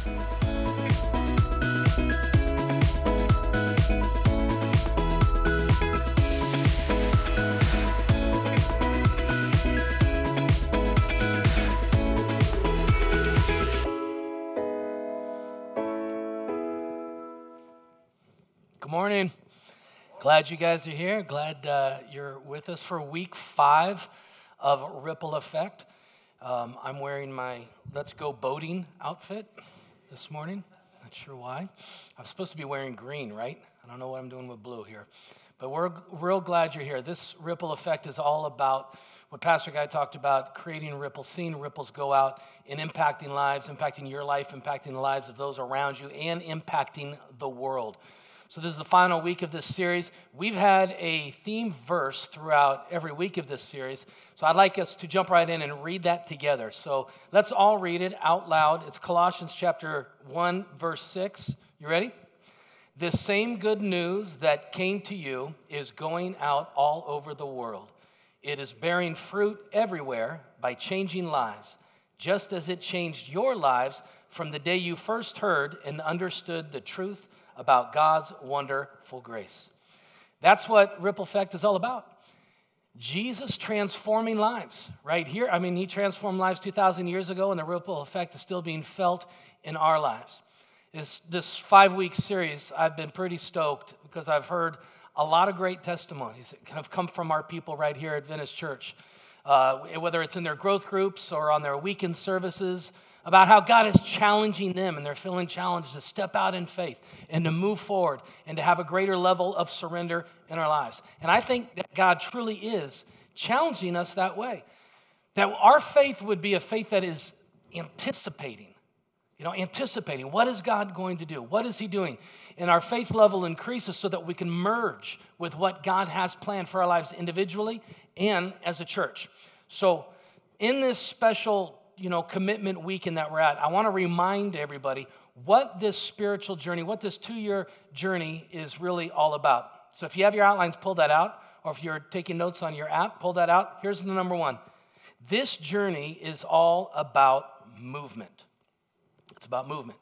Good morning. Glad you guys are here. Glad you're with us for week 5 of Ripple Effect. I'm wearing my Let's Go Boating outfit this morning. Not sure why. I'm supposed to be wearing green, right? I don't know what I'm doing with blue here. But we're real glad you're here. This Ripple Effect is all about what Pastor Guy talked about, creating ripples, seeing ripples go out and impacting lives, impacting your life, impacting the lives of those around you, and impacting the world. So this is the final week of this series. We've had a theme verse throughout every week of this series. So I'd like us to jump right in and read that together. So let's all read it out loud. It's Colossians chapter 1, verse 6. You ready? This same good news that came to you is going out all over the world. It is bearing fruit everywhere by changing lives, just as it changed your lives from the day you first heard and understood the truth about God's wonderful grace. That's what Ripple Effect is all about. Jesus transforming lives right here. I mean, he transformed lives 2,000 years ago, and the Ripple Effect is still being felt in our lives. This 5-week series, I've been pretty stoked because I've heard a lot of great testimonies that have come from our people right here at Venice Church, whether it's in their growth groups or on their weekend services, about how God is challenging them and they're feeling challenged to step out in faith and to move forward and to have a greater level of surrender in our lives. And I think that God truly is challenging us that way, that our faith would be a faith that is anticipating what is God going to do? What is he doing? And our faith level increases so that we can merge with what God has planned for our lives individually and as a church. So in this special commitment weekend that we're at, I want to remind everybody what this spiritual journey, what this 2-year journey is really all about. So if you have your outlines, pull that out. Or if you're taking notes on your app, pull that out. Here's the number 1. This journey is all about movement. It's about movement.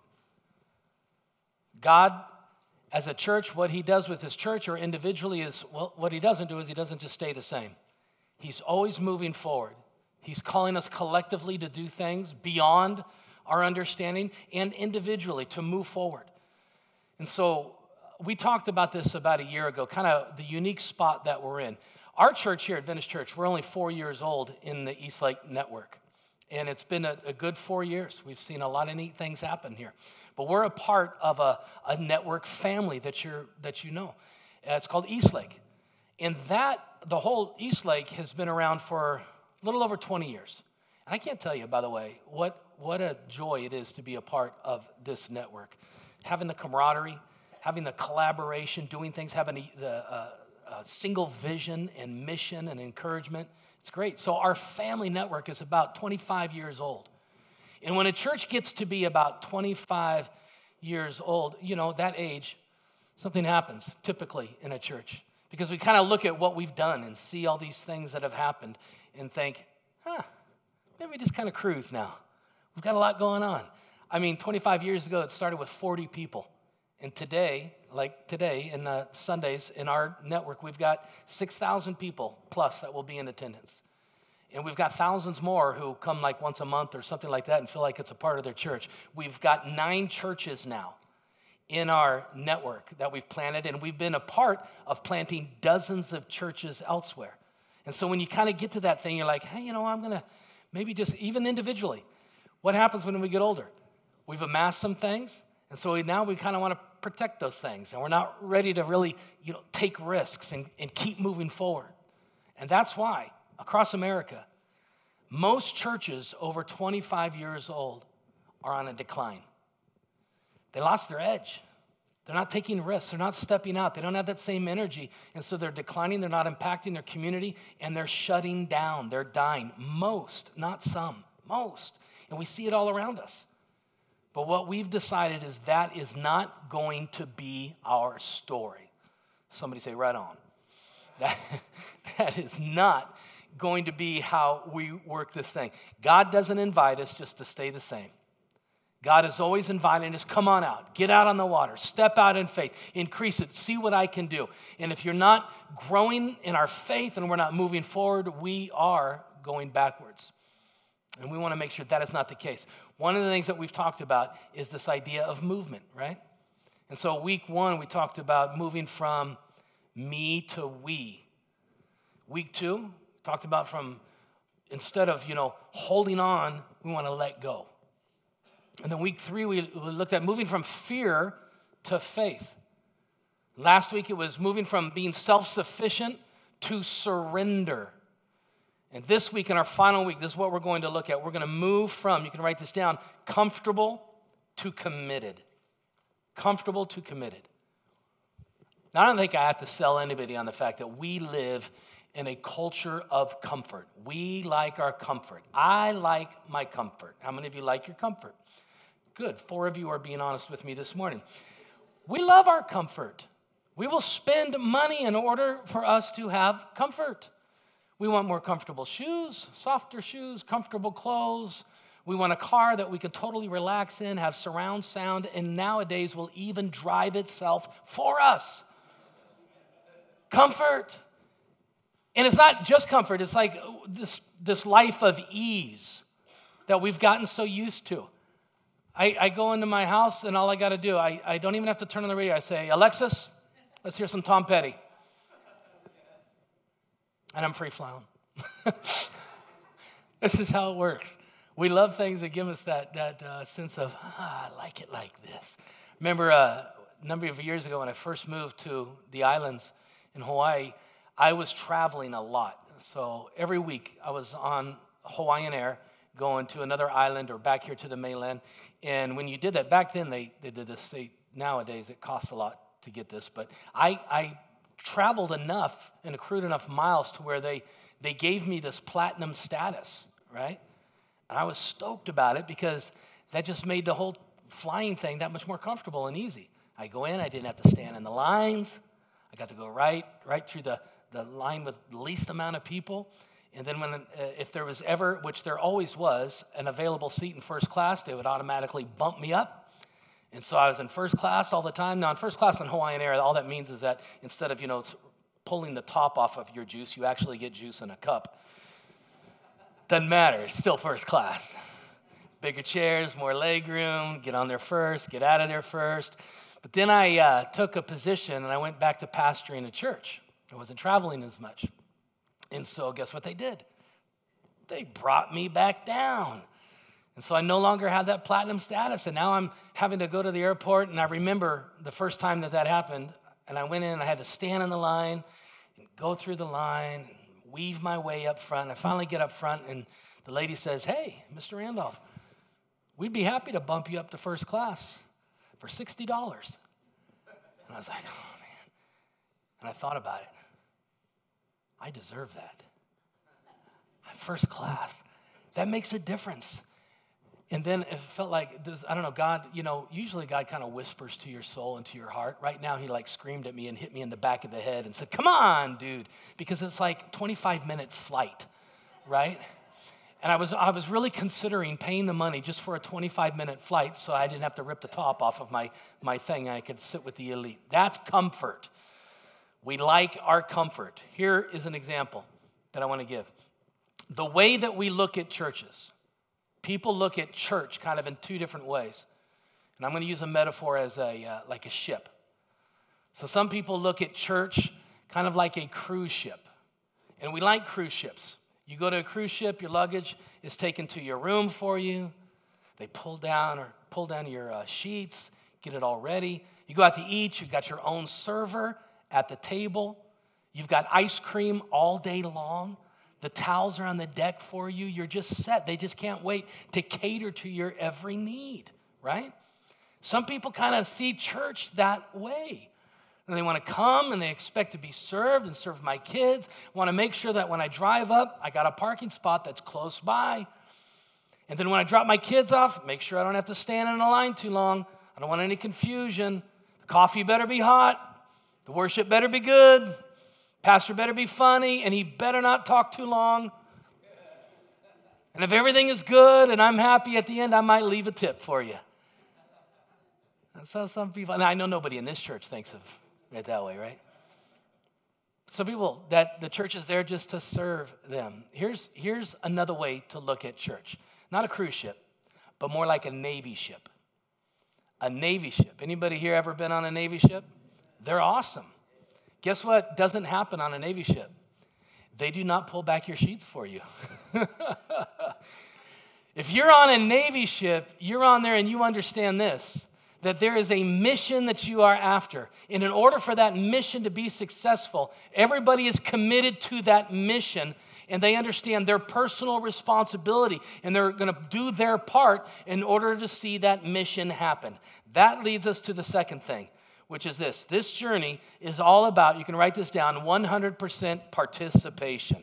God, as a church, what he does with his church or individually is, what he doesn't do is he doesn't just stay the same. He's always moving forward. He's calling us collectively to do things beyond our understanding and individually to move forward. And so we talked about this about a year ago, kind of the unique spot that we're in. Our church here at Venice Church, we're only 4 years old in the Eastlake network. And it's been a good 4 years. We've seen a lot of neat things happen here. But we're a part of a network family that you know. It's called Eastlake. And the whole Eastlake has been around for a little over 20 years. And I can't tell you, by the way, what a joy it is to be a part of this network. Having the camaraderie, having the collaboration, doing things, having a single vision and mission and encouragement. It's great. So our family network is about 25 years old. And when a church gets to be about 25 years old, that age, something happens typically in a church. Because we kind of look at what we've done and see all these things that have happened and think, maybe we just kind of cruise now. We've got a lot going on. I mean, 25 years ago, it started with 40 people. And today, in Sundays in our network, we've got 6,000 people plus that will be in attendance. And we've got thousands more who come like once a month or something like that and feel like it's a part of their church. We've got 9 churches now in our network that we've planted, and we've been a part of planting dozens of churches elsewhere. And so when you kind of get to that thing, you're like, hey, I'm going to maybe just, even individually, what happens when we get older? We've amassed some things, and so now we kind of want to protect those things, and we're not ready to really, take risks and keep moving forward. And that's why, across America, most churches over 25 years old are on a decline. They lost their edge. They're not taking risks. They're not stepping out. They don't have that same energy. And so they're declining. They're not impacting their community. And they're shutting down. They're dying. Most, not some. Most. And we see it all around us. But what we've decided is that is not going to be our story. Somebody say, right on. That is not going to be how we work this thing. God doesn't invite us just to stay the same. God is always inviting us, come on out, get out on the water, step out in faith, increase it, see what I can do. And if you're not growing in our faith and we're not moving forward, we are going backwards. And we want to make sure that is not the case. One of the things that we've talked about is this idea of movement, right? And so week 1, we talked about moving from me to we. Week 2, talked about from instead of, holding on, we want to let go. And then week 3, we looked at moving from fear to faith. Last week, it was moving from being self-sufficient to surrender. And this week, in our final week, this is what we're going to look at. We're going to move from, you can write this down, comfortable to committed. Comfortable to committed. Now, I don't think I have to sell anybody on the fact that we live in a culture of comfort. We like our comfort. I like my comfort. How many of you like your comfort? Good. 4 of you are being honest with me this morning. We love our comfort. We will spend money in order for us to have comfort. We want more comfortable shoes, softer shoes, comfortable clothes. We want a car that we can totally relax in, have surround sound, and nowadays will even drive itself for us. Comfort. And it's not just comfort. It's like this life of ease that we've gotten so used to. I go into my house, and all I got to do, I don't even have to turn on the radio. I say, Alexis, let's hear some Tom Petty. And I'm free-flowing. This is how it works. We love things that give us that sense of, I like it like this. Remember a number of years ago when I first moved to the islands in Hawaii, I was traveling a lot. So every week I was on Hawaiian Air going to another island or back here to the mainland. And when you did that, back then they did this. Nowadays it costs a lot to get this. But I traveled enough and accrued enough miles to where they gave me this platinum status, right? And I was stoked about it because that just made the whole flying thing that much more comfortable and easy. I go in, I didn't have to stand in the lines. I got to go right through the line with the least amount of people. And then if there was ever, which there always was, an available seat in first class, they would automatically bump me up. And so I was in first class all the time. Now, in first class on Hawaiian Air, all that means is that instead of, pulling the top off of your juice, you actually get juice in a cup. Doesn't matter. It's still first class. Bigger chairs, more leg room, get on there first, get out of there first. But then I took a position, and I went back to pastoring a church. I wasn't traveling as much. And so guess what they did? They brought me back down. And so I no longer had that platinum status, and now I'm having to go to the airport, and I remember the first time that happened, and I went in, and I had to stand in the line and go through the line, and weave my way up front. I finally get up front, and the lady says, hey, Mr. Randolph, we'd be happy to bump you up to first class for $60. And I was like, oh, man. And I thought about it. I deserve that. First class. That makes a difference. And then it felt like, I don't know, God, usually God kind of whispers to your soul and to your heart. Right now, he screamed at me and hit me in the back of the head and said, come on, dude, because it's like 25-minute flight, right? And I was really considering paying the money just for a 25-minute flight so I didn't have to rip the top off of my thing and I could sit with the elite. That's comfort. We like our comfort. Here is an example that I want to give. The way that we look at churches, people look at church kind of in 2 different ways. And I'm going to use a metaphor as like a ship. So some people look at church kind of like a cruise ship. And we like cruise ships. You go to a cruise ship, your luggage is taken to your room for you. They pull down your sheets, get it all ready. You go out to eat, you've got your own server at the table. You've got ice cream all day long. The towels are on the deck for you. You're just set. They just can't wait to cater to your every need, right? Some people kind of see church that way. And they want to come and they expect to be served and serve my kids. Want to make sure that when I drive up, I got a parking spot that's close by. And then when I drop my kids off, make sure I don't have to stand in a line too long. I don't want any confusion. The coffee better be hot. The worship better be good. Pastor better be funny, and he better not talk too long. And if everything is good and I'm happy at the end, I might leave a tip for you. That's how some people, and I know nobody in this church thinks of it that way, right? Some people, that the church is there just to serve them. Here's another way to look at church. Not a cruise ship, but more like a Navy ship. A Navy ship. Anybody here ever been on a Navy ship? They're awesome. Guess what doesn't happen on a Navy ship? They do not pull back your sheets for you. If you're on a Navy ship, you're on there and you understand this, that there is a mission that you are after. And in order for that mission to be successful, everybody is committed to that mission, and they understand their personal responsibility, and they're going to do their part in order to see that mission happen. That leads us to the second thing, which is this. This journey is all about, you can write this down, 100% participation.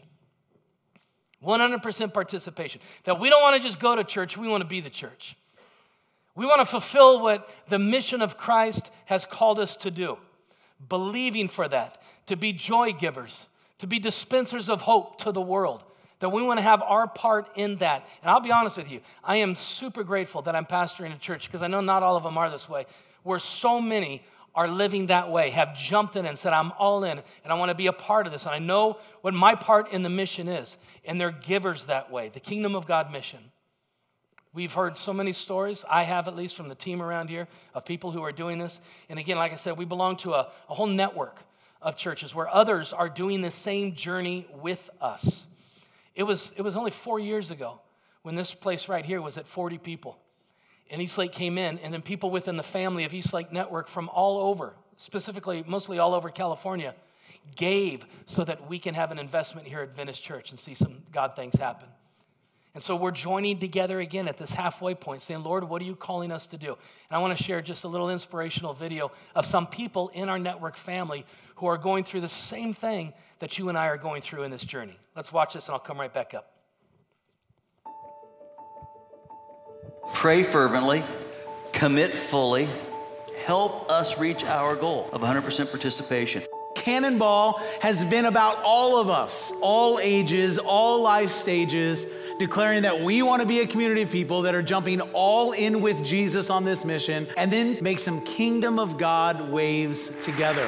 100% participation. That we don't want to just go to church, we want to be the church. We want to fulfill what the mission of Christ has called us to do, believing for that, to be joy givers, to be dispensers of hope to the world, that we want to have our part in that. And I'll be honest with you, I am super grateful that I'm pastoring a church, because I know not all of them are this way, where so many are living that way, have jumped in and said, I'm all in, and I want to be a part of this, and I know what my part in the mission is, and they're givers that way, the kingdom of God mission. We've heard so many stories, I have at least, from the team around here, of people who are doing this. And again, like I said, we belong to a whole network of churches where others are doing the same journey with us. It was only 4 years ago when this place right here was at 40 people. And Eastlake came in, and then people within the family of Eastlake Network from all over, specifically, mostly all over California, gave so that we can have an investment here at Venice Church and see some God things happen. And so we're joining together again at this halfway point, saying, Lord, what are you calling us to do? And I want to share just a little inspirational video of some people in our network family who are going through the same thing that you and I are going through in this journey. Let's watch this, and I'll come right back up. Pray fervently, commit fully, help us reach our goal of 100% participation. Cannonball has been about all of us, all ages, all life stages, declaring that we want to be a community of people that are jumping all in with Jesus on this mission, and then make some kingdom of God waves together.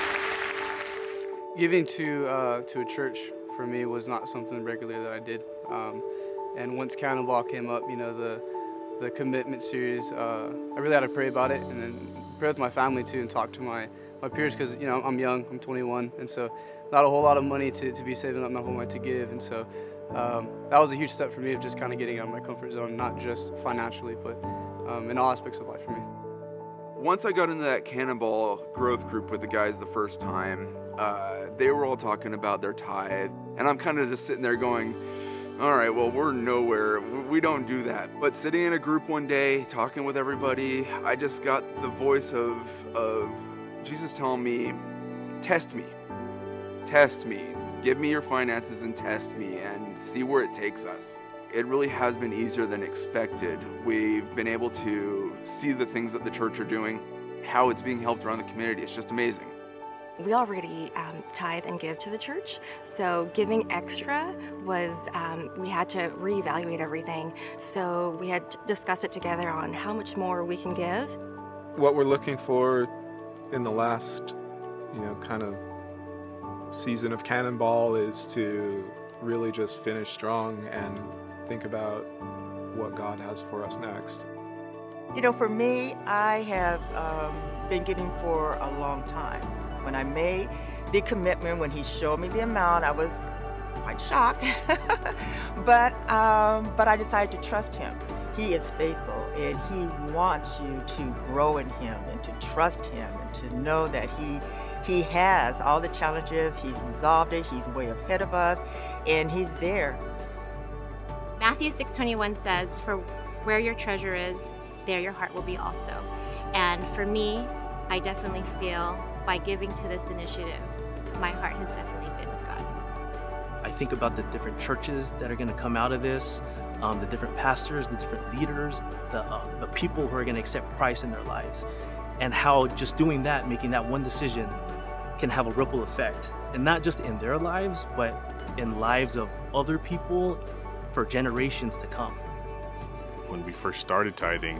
Giving to a church for me was not something regular that I did. And once Cannonball came up, the commitment series, I really had to pray about it, and then pray with my family too, and talk to my peers, because I'm young, I'm 21, and so not a whole lot of money to be saving up, not a whole lot to give, and so that was a huge step for me of just kind of getting out of my comfort zone, not just financially, but in all aspects of life for me. Once I got into that Cannonball growth group with the guys the first time, they were all talking about their tithe, and I'm kind of just sitting there going, all right, well, we're nowhere. We don't do that. But sitting in a group one day, talking with everybody, I just got the voice of Jesus telling me, test me, give me your finances and test me and see where it takes us. It really has been easier than expected. We've been able to see the things that the church are doing, how it's being helped around the community. It's just amazing. We already tithe and give to the church, so giving extra was, we had to reevaluate everything. So we had to discuss it together on how much more we can give. What we're looking for in the last, kind of season of Cannonball is to really just finish strong and think about what God has for us next. For me, I have been giving for a long time. When I made the commitment, when he showed me the amount, I was quite shocked. but I decided to trust him. He is faithful, and he wants you to grow in him and to trust him and to know that he has all the challenges, he's resolved it, he's way ahead of us, and he's there. Matthew 6:21 says, "For where your treasure is, there your heart will be also." And for me, I definitely feel by giving to this initiative, my heart has definitely been with God. I think about the different churches that are going to come out of this, the different pastors, the different leaders, the people who are going to accept Christ in their lives, and how just doing that, making that one decision, can have a ripple effect, and not just in their lives, but in lives of other people for generations to come. When we first started tithing,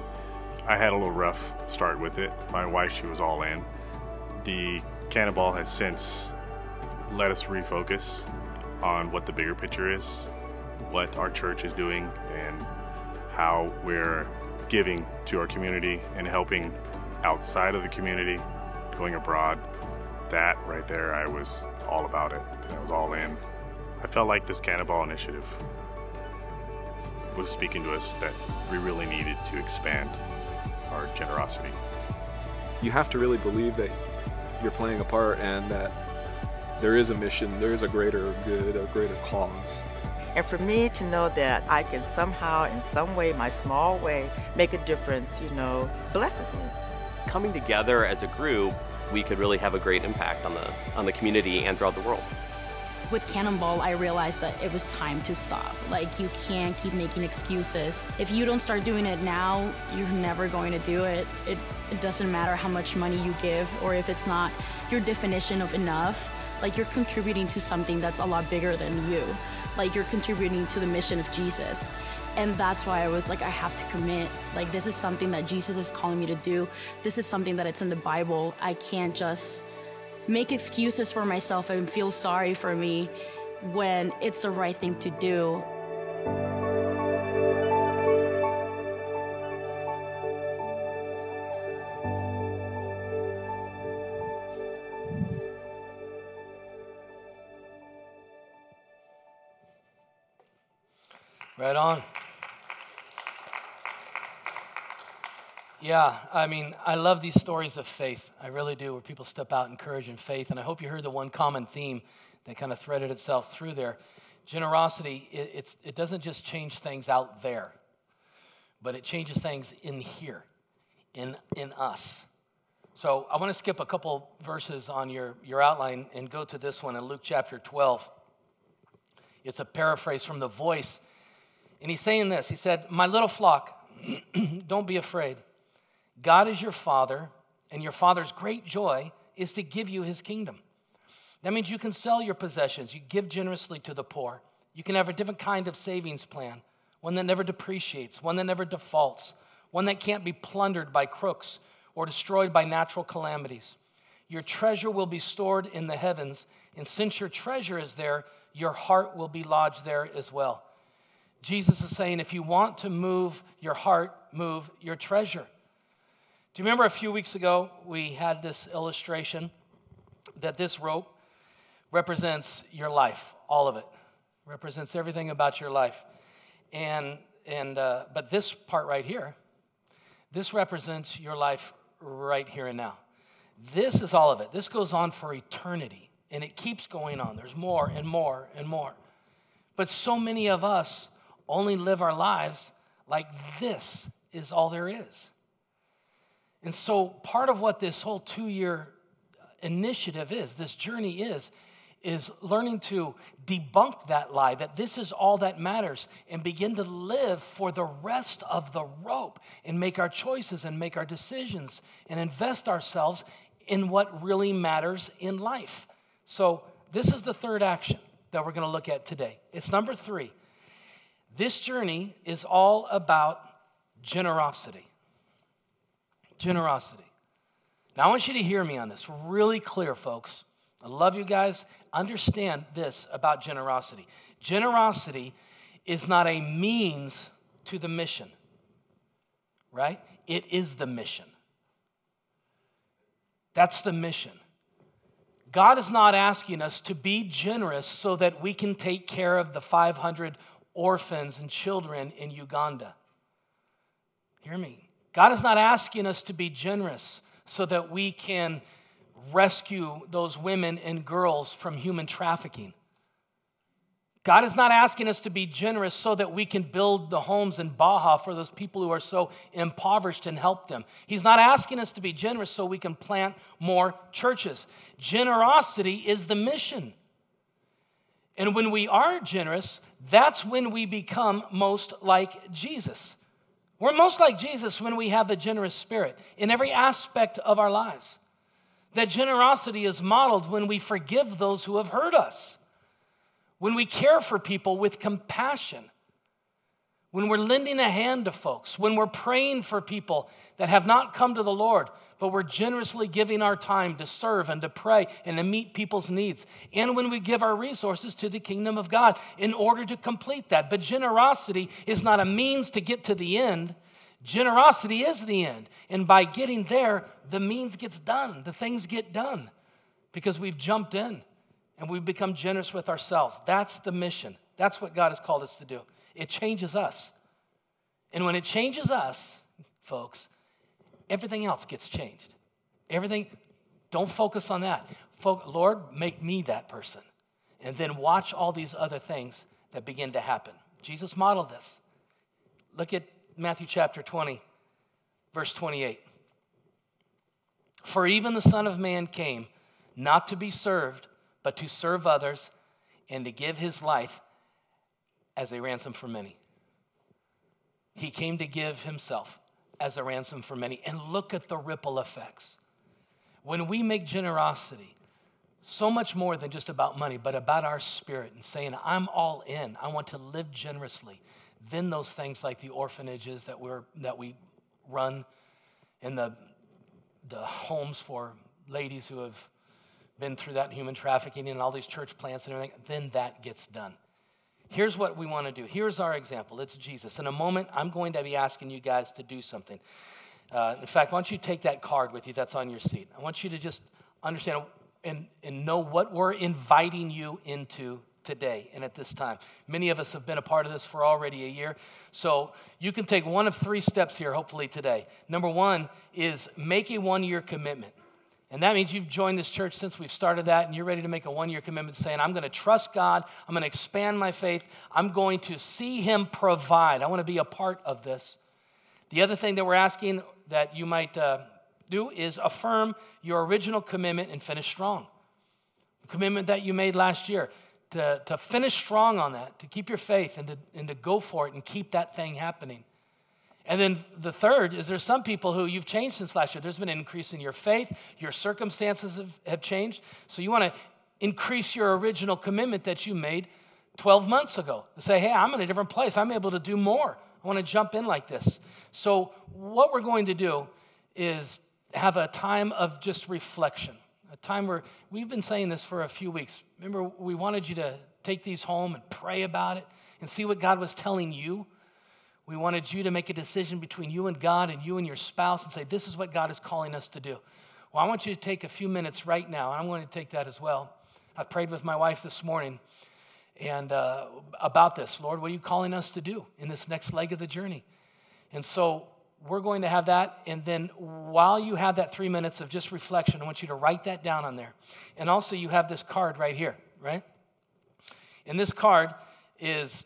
I had a little rough start with it. My wife, she was all in. The Cannonball has since let us refocus on what the bigger picture is, what our church is doing, and how we're giving to our community and helping outside of the community, going abroad. That right there, I was all about it. I was all in. I felt like this Cannonball initiative was speaking to us that we really needed to expand our generosity. You have to really believe that you're playing a part and that there is a mission, there is a greater good, a greater cause. And for me to know that I can somehow, in some way, my small way, make a difference, blesses me. Coming together as a group, we could really have a great impact on the community and throughout the world. With Cannonball, I realized that it was time to stop. You can't keep making excuses. If you don't start doing it now, you're never going to do it. It doesn't matter how much money you give or if it's not your definition of enough. You're contributing to something that's a lot bigger than you. You're contributing to the mission of Jesus. And that's why I was I have to commit. This is something that Jesus is calling me to do. This is something that it's in the Bible. I can't just make excuses for myself and feel sorry for me when it's the right thing to do. Right on. Yeah, I love these stories of faith. I really do, where people step out in courage and faith. And I hope you heard the one common theme that kind of threaded itself through there. Generosity, it doesn't just change things out there, but it changes things in here, in us. So I want to skip a couple verses on your outline and go to this one in Luke chapter 12. It's a paraphrase from The Voice. And he's saying this. He said, "My little flock, don't be afraid. God is your Father, and your Father's great joy is to give you his kingdom. That means you can sell your possessions. You give generously to the poor. You can have a different kind of savings plan, one that never depreciates, one that never defaults, one that can't be plundered by crooks or destroyed by natural calamities. Your treasure will be stored in the heavens, and since your treasure is there, your heart will be lodged there as well." Jesus is saying, if you want to move your heart, move your treasure. Do you remember a few weeks ago, we had this illustration that this rope represents your life, all of it. Represents everything about your life. But this part right here, this represents your life right here and now. This is all of it. This goes on for eternity, and it keeps going on. There's more and more and more. But so many of us only live our lives like this is all there is. And so part of what this whole 2-year initiative is, this journey is learning to debunk that lie, that this is all that matters, and begin to live for the rest of the rope and make our choices and make our decisions and invest ourselves in what really matters in life. So this is the third action that we're going to look at today. It's number 3. This journey is all about generosity. Generosity. Now, I want you to hear me on this really clear, folks. I love you guys. Understand this about generosity. Generosity is not a means to the mission, right? It is the mission. That's the mission. God is not asking us to be generous so that we can take care of the 500 orphans and children in Uganda. Hear me. God is not asking us to be generous so that we can rescue those women and girls from human trafficking. God is not asking us to be generous so that we can build the homes in Baja for those people who are so impoverished and help them. He's not asking us to be generous so we can plant more churches. Generosity is the mission. And when we are generous, that's when we become most like Jesus. We're most like Jesus when we have the generous spirit in every aspect of our lives. That generosity is modeled when we forgive those who have hurt us, when we care for people with compassion, when we're lending a hand to folks, when we're praying for people that have not come to the Lord, but we're generously giving our time to serve and to pray and to meet people's needs, and when we give our resources to the kingdom of God in order to complete that. But generosity is not a means to get to the end. Generosity is the end. And by getting there, the means gets done. The things get done because we've jumped in and we've become generous with ourselves. That's the mission. That's what God has called us to do. It changes us. And when it changes us, folks, everything else gets changed. Everything, don't focus on that. Lord, make me that person. And then watch all these other things that begin to happen. Jesus modeled this. Look at Matthew chapter 20, verse 28. For even the Son of Man came not to be served, but to serve others and to give his life as a ransom for many. He came to give himself as a ransom for many. And look at the ripple effects. When we make generosity so much more than just about money, but about our spirit and saying, I'm all in, I want to live generously, then those things like the orphanages that we run and the homes for ladies who have been through that human trafficking and all these church plants and everything, then that gets done. Here's what we want to do. Here's our example. It's Jesus. In a moment, I'm going to be asking you guys to do something. In fact, why don't you take that card with you that's on your seat? I want you to just understand and know what we're inviting you into today and at this time. Many of us have been a part of this for already a year. So you can take one of three steps here, hopefully today. Number one is make a 1-year commitment. And that means you've joined this church since we've started that, and you're ready to make a 1-year commitment saying, I'm going to trust God, I'm going to expand my faith, I'm going to see him provide. I want to be a part of this. The other thing that we're asking that you might do is affirm your original commitment and finish strong. The commitment that you made last year, to finish strong on that, to keep your faith and to go for it and keep that thing happening. And then the third is there's some people who you've changed since last year. There's been an increase in your faith. Your circumstances have changed. So you want to increase your original commitment that you made 12 months ago. And say, hey, I'm in a different place. I'm able to do more. I want to jump in like this. So what we're going to do is have a time of just reflection, a time where we've been saying this for a few weeks. Remember, we wanted you to take these home and pray about it and see what God was telling you. We wanted you to make a decision between you and God and you and your spouse and say, this is what God is calling us to do. Well, I want you to take a few minutes right now. I'm going to take that as well. I prayed with my wife this morning and about this. Lord, what are you calling us to do in this next leg of the journey? And so we're going to have that. And then while you have that 3 minutes of just reflection, I want you to write that down on there. And also you have this card right here, right? And this card is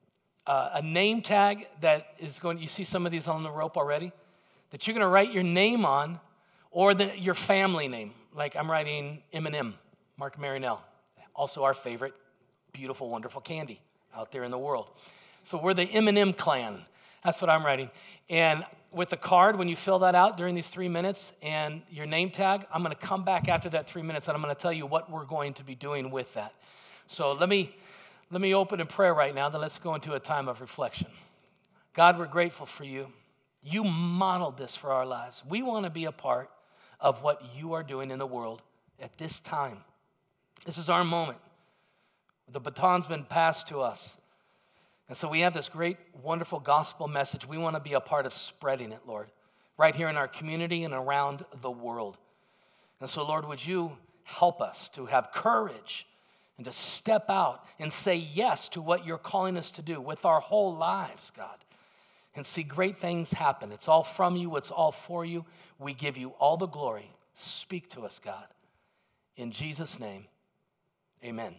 a name tag that is going, you see some of these on the rope already, that you're going to write your name on or your family name. Like I'm writing M&M, Mark Marinell, also our favorite beautiful, wonderful candy out there in the world. So we're the M&M clan. That's what I'm writing. And with the card, when you fill that out during these 3 minutes and your name tag, I'm going to come back after that 3 minutes and I'm going to tell you what we're going to be doing with that. So let me open in prayer right now, then let's go into a time of reflection. God, we're grateful for you. You modeled this for our lives. We want to be a part of what you are doing in the world at this time. This is our moment. The baton's been passed to us. And so we have this great, wonderful gospel message. We want to be a part of spreading it, Lord, right here in our community and around the world. And so, Lord, would you help us to have courage and to step out and say yes to what you're calling us to do with our whole lives, God, and see great things happen. It's all from you. It's all for you. We give you all the glory. Speak to us, God. In Jesus' name, amen.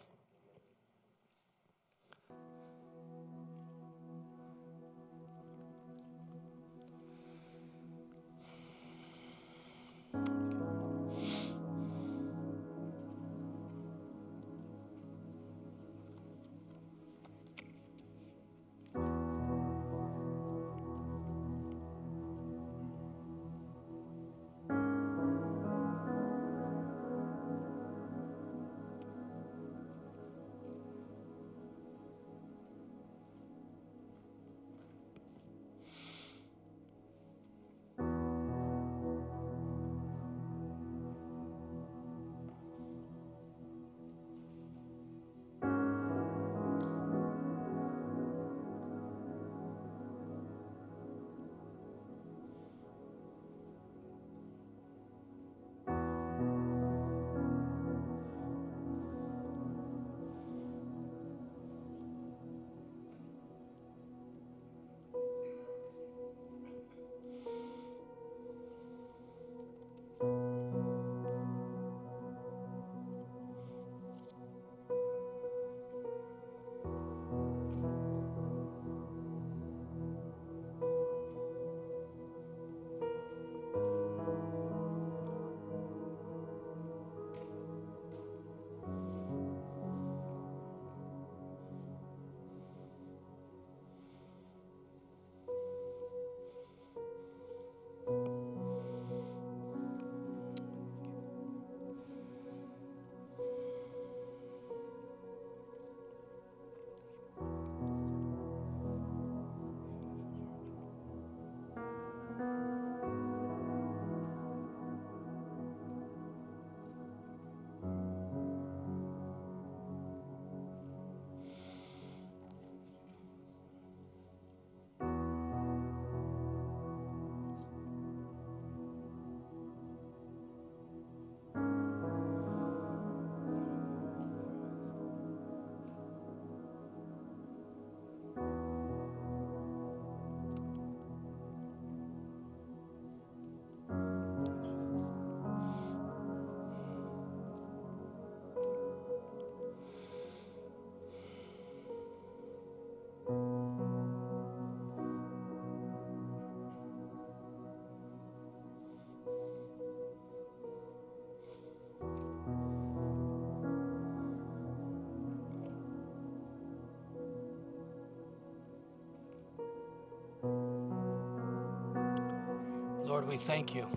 Lord, we thank you.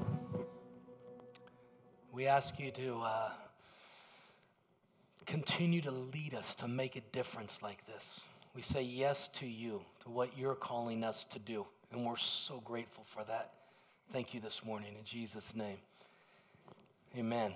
We ask you to continue to lead us to make a difference like this. We say yes to you, to what you're calling us to do, and we're so grateful for that. Thank you this morning in Jesus' name. Amen.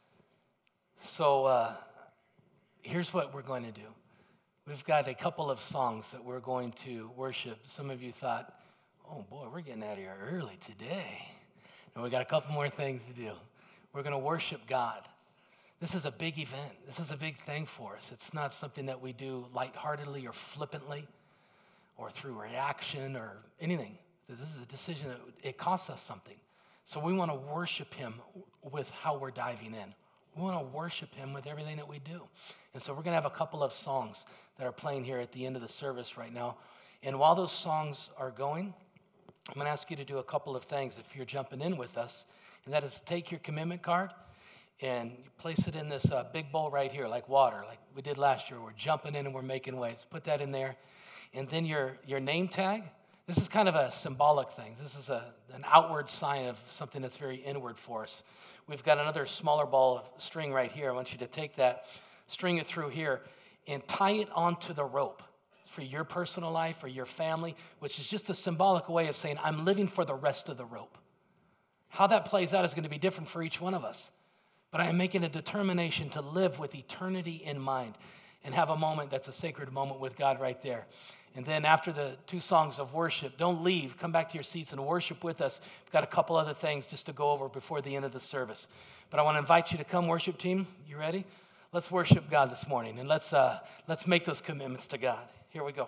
So here's what we're going to do. We've got a couple of songs that we're going to worship. Some of you thought, oh boy, we're getting out of here early today. And we got a couple more things to do. We're going to worship God. This is a big event. This is a big thing for us. It's not something that we do lightheartedly or flippantly or through reaction or anything. This is a decision that it costs us something. So we want to worship him with how we're diving in. We want to worship him with everything that we do. And so we're going to have a couple of songs that are playing here at the end of the service right now. And while those songs are going, I'm going to ask you to do a couple of things if you're jumping in with us. And that is take your commitment card and you place it in this big bowl right here, like water, like we did last year. We're jumping in and we're making waves. Put that in there. And then your name tag. This is kind of a symbolic thing. This is an outward sign of something that's very inward for us. We've got another smaller ball of string right here. I want you to take that, string it through here, and tie it onto the rope for your personal life or your family, which is just a symbolic way of saying, I'm living for the rest of the rope. How that plays out is going to be different for each one of us. But I am making a determination to live with eternity in mind and have a moment that's a sacred moment with God right there. And then after the two songs of worship, don't leave. Come back to your seats and worship with us. We've got a couple other things just to go over before the end of the service. But I want to invite you to come, worship team. You ready? Let's worship God this morning, and let's make those commitments to God. Here we go.